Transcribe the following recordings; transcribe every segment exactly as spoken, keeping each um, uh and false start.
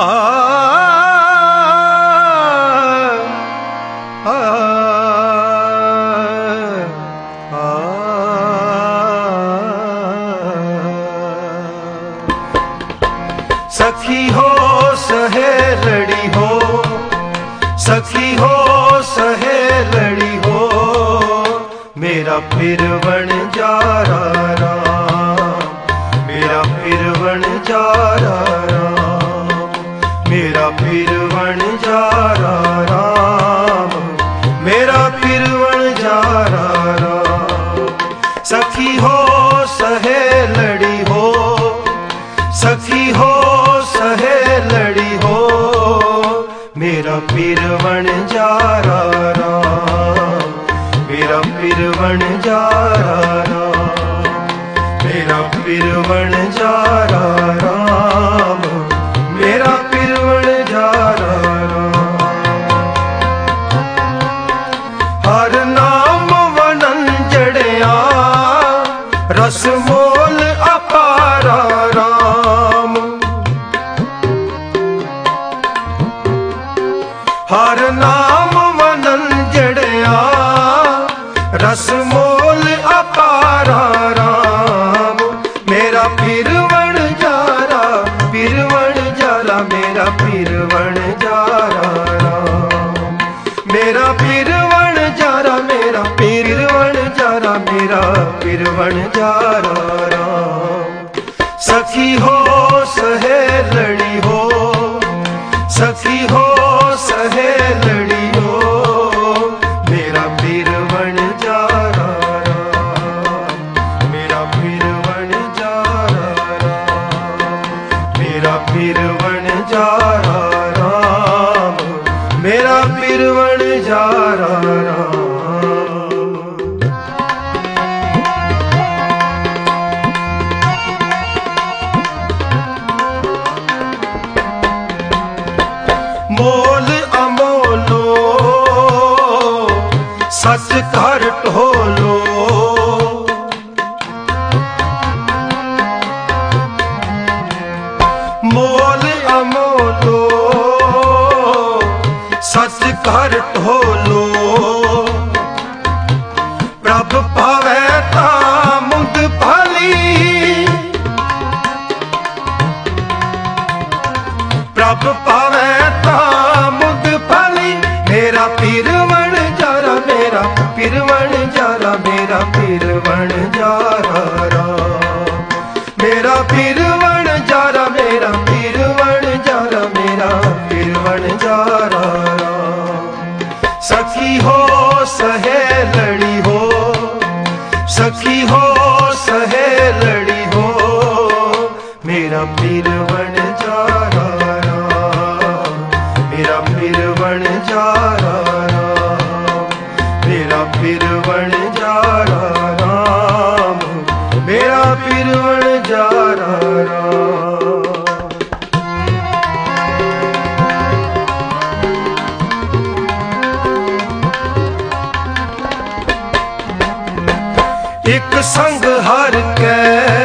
आ, आ, आ, सखी हो सहेलड़ी हो, सखी हो सहेलड़ी हो, मेरा फिरवन जा राम, मेरा फिरवन जा राम, मेरा फिरवन जा राम, मेरा फिरवन जा राम। सखी हो सहेलड़ी हो, सखी हो सहेलड़ी हो, मेरा फिरवन जा राम, मेरा फिरवन जा राम, मेरा फिरवन जा राम, मेरा फिरवन जा राम। हर नाम वनंजड़िया रस मोल अपारा राम, हर नाम वनंजड़िया रस मोल अपारा राम, मेरा फिरवन जा रा, फिरवन जा रा, मेरा फिरवन जा राम, मेरा फिरवन जा रा, मेरा फिरवन जा रा, मेरा फिरवन जा राम। सखी हो सहेलड़ी हो, सखी हो सहेलड़ी हो, मेरा फिरवन जा राम, मेरा फिरवन जा राम, मेरा फिरवन जा राम, मेरा फिरवन जा राम। मोल अमोलो सच घर ढोलो, मोल अमोलो सच घर ढोलो, प्रभ पावै ता मुद भली, प्रभ पावै ता मुद भली, मेरा फिरवन जा रा, मेरा फिरवन जा रा, मेरा फिरवन जा राम, मेरा फिरवन जा रा, मेरा फिरवन जा रा, मेरा फिरवन जा राम। सखी हो सहेलड़ी हो, सखी हो सहेलड़ी हो, मेरा फिरवन जा राम, मेरा फिरवन जा राम, मेरा फिरवन जा राम, मेरा फिरवन जा राम। एक संग हर के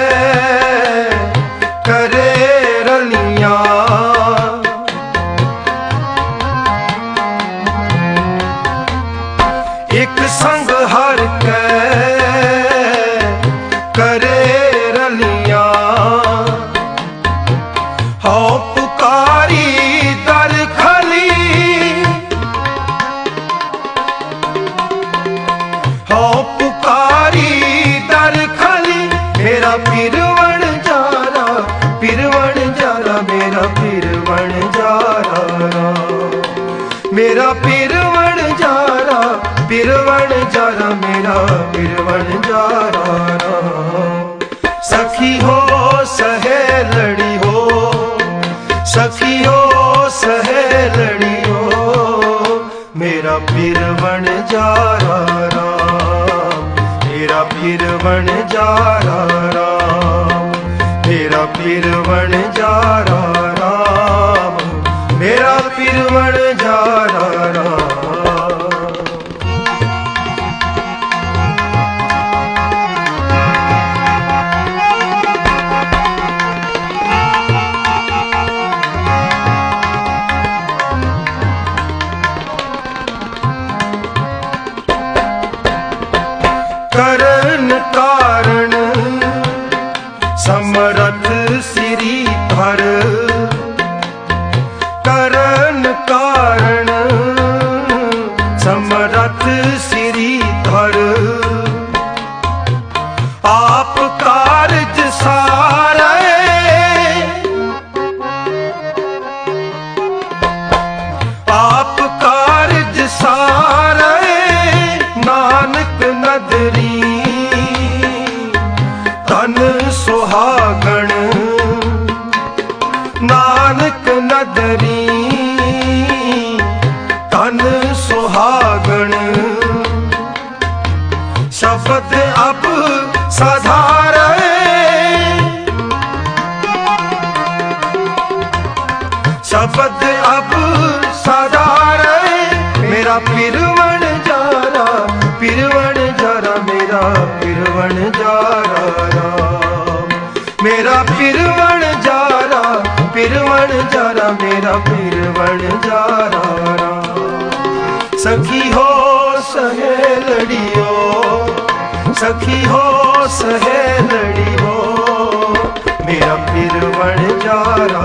करे रलियां, एक संग हर के करे रलियां, हो पुकारी दर खली, हो पुकारी दर खली, मेरा फिरवन जा रा, फिरवन जा रा, मेरा फिरवन जा राम, मेरा फिरवन जा रा, फिरवन जा रा, मेरा फिरवन जा राम। सखी हो सहेलड़ी हो, सखी हो सहेलड़ी हो, मेरा फिरवन जा राम, मेरा फिरवन जा राम, मेरा फिरवन जा राम, मेरा फिरवन जा राम। मेरी तन सुहागण शब्द अब साधारे शब्द अब साधारे मेरा पिरवण जारा पिरवण जारा मेरा पिरवण जारा मेरा पिरवण जारा पिरवण जारा मेरा पिरवण जारा सखी हो सहेलड़ियो सखी हो सहेलड़ी हो मेरा पिरवण जारा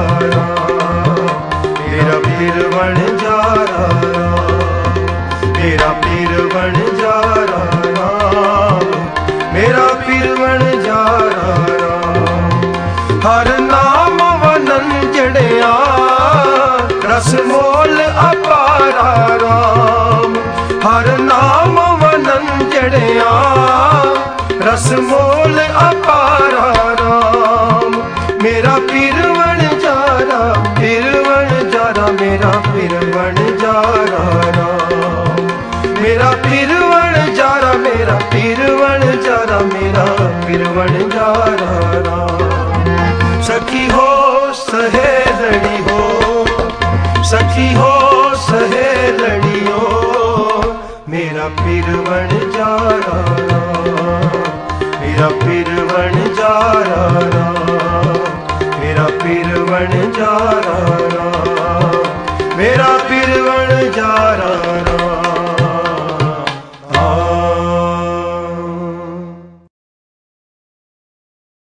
मेरा पिरवण जारा मेरा पिरवण जारा मेरा पिरवण जारा हर नाम वनन जड़िया रस मोल अपारा राम हर नाम वनन जड़िया रस मोल अपारा राम मेरा पिरवण जारा पिरवण जारा मेरा पिरवण जारा राम मेरा पिरवण जारा मेरा पिरवण जारा मेरा पिरवण जारा राम सखी हो सहेलड़ी हो सखी हो सहेलड़ी हो मेरा पिरवण जारा मेरा पिरवण जारा मेरा पिरवण जारा।